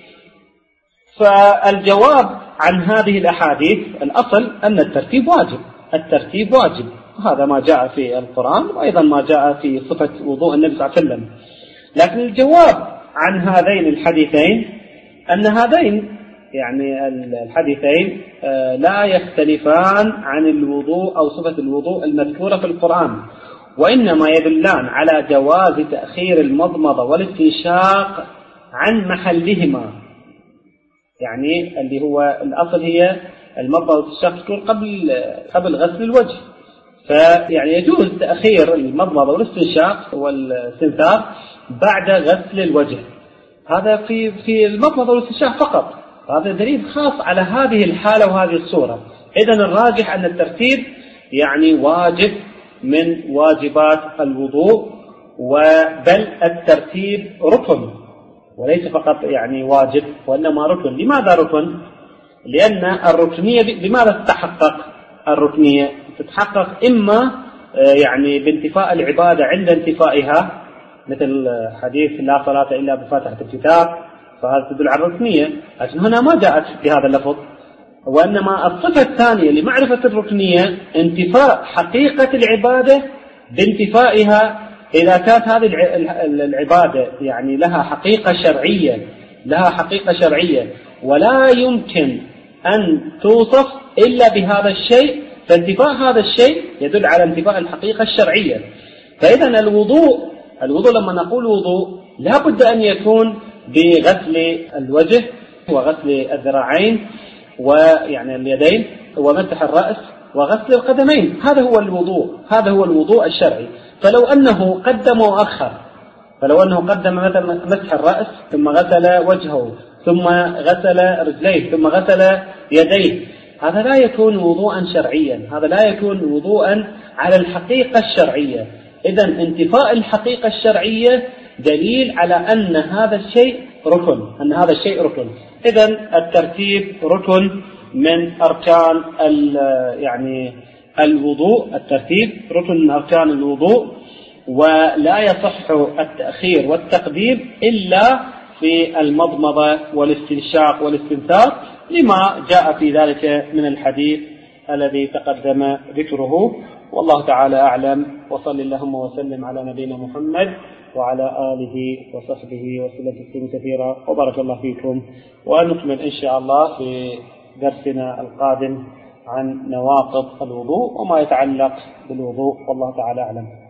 Speaker 1: فالجواب عن هذه الأحاديث الأصل أن الترتيب واجب، هذا ما جاء في القرآن وأيضا ما جاء في صفة وضوء النبي صلى الله عليه وسلم. لكن الجواب عن هذين الحديثين أن هذين يعني الحديثين لا يختلفان عن الوضوء أو صفة الوضوء المذكورة في القرآن، وإنما يدلان على جواز تأخير المضمضة والاستنشاق عن محلهما، يعني اللي هو الأصل هي المضمضة والاستنشاق تكون قبل غسل الوجه، فيعني يجوز تأخير المضمضة والاستنشاق والاستنثار بعد غسل الوجه. هذا في المضمضة والاستنشاق فقط، هذا دليل خاص على هذه الحالة وهذه الصورة. إذن الراجح أن الترتيب يعني واجب من واجبات الوضوء، بل الترتيب ركن وليس فقط يعني واجب وإنما ركن. لماذا ركن؟ لأن الركنية بماذا تتحقق الركنية؟ تتحقق إما يعني بانتفاء العبادة عند انتفائها، مثل حديث لا صلاة إلا بفاتحة الكتاب، فهذا تدل على الركنية، لكن هنا ما جاءت بهذا اللفظ. وإنما الصفة الثانية لمعرفة الركنية انتفاء حقيقة العبادة بانتفائها. إذا كانت هذه العبادة يعني لها حقيقة شرعية ولا يمكن أن توصف إلا بهذا الشيء، فانتفاء هذا الشيء يدل على انتفاء الحقيقة الشرعية. فإذا الوضوء لما نقول وضوء لا بد أن يكون بغسل الوجه وغسل الذراعين ويعني اليدين ومسح الرأس وغسل القدمين. هذا هو الوضوء الشرعي. فلو أنه قدم وأخر، فلو أنه قدم مثلا مسح الرأس ثم غسل وجهه ثم غسل رجليه ثم غسل يديه، هذا لا يكون وضوءا شرعيا، هذا لا يكون وضوءا على الحقيقة الشرعية. إذن انتفاء الحقيقة الشرعية دليل على أن هذا الشيء ركن، إذن الترتيب ركن من أركان يعني الوضوء، الترتيب ركن من أركان الوضوء، ولا يصح التأخير والتقديم إلا في المضمضة والاستنشاق والاستنثار، لما جاء في ذلك من الحديث الذي تقدم ذكره. والله تعالى أعلم، وصل اللهم وسلم على نبينا محمد وعلى آله وصحبه وسلم تسليما كثيرا، وبارك الله فيكم. ونكمل إن شاء الله في درسنا القادم عن نواقض الوضوء وما يتعلق بالوضوء، والله تعالى أعلم.